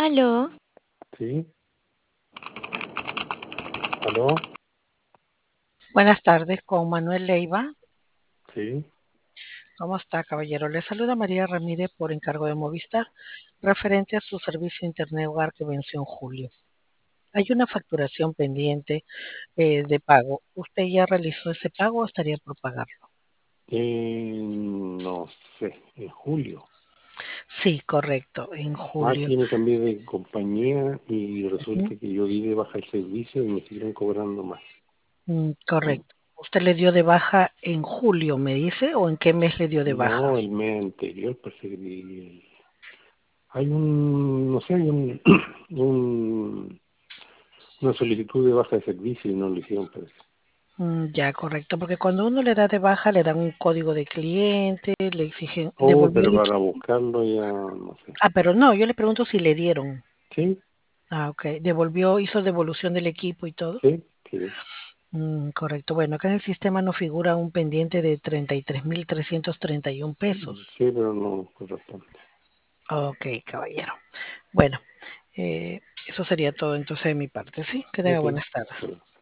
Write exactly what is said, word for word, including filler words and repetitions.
Aló, Sí, aló, Buenas tardes, con Manuel Leiva. sí, ¿Cómo está, caballero? Le saluda María Ramírez por encargo de Movistar, referente a su servicio de Internet Hogar que venció en julio. Hay una facturación pendiente eh, de pago. ¿Usted ya realizó ese pago o estaría por pagarlo? eh, no sé, en julio. Sí, correcto, en Ah, julio. que me cambié de compañía y Ujú. resulta que yo di de baja el servicio y me siguieron cobrando más. Mm, correcto. ¿Usted le dio de baja en julio, me dice, o en qué mes le dio de baja? No, el mes anterior parece que di- hay un, no sé, hay un, un- una solicitud de baja de servicio y no lo hicieron, parece. Mm, ya, correcto, porque cuando uno le da de baja le dan un código de cliente, le exigen Oh, devolver pero el para equipo. buscarlo ya, no sé. Ah, pero no, yo le pregunto si le dieron. Sí, Ah, ok. Devolvió, hizo devolución del equipo y todo. sí, sí, Mm, correcto. Bueno, acá en el sistema nos figura un pendiente de treinta y tres mil trescientos treinta y uno pesos. sí, pero no corresponde. Ok, caballero. Bueno, eh, eso sería todo entonces de mi parte, ¿sí? Que tenga Ok, buenas tardes. sí.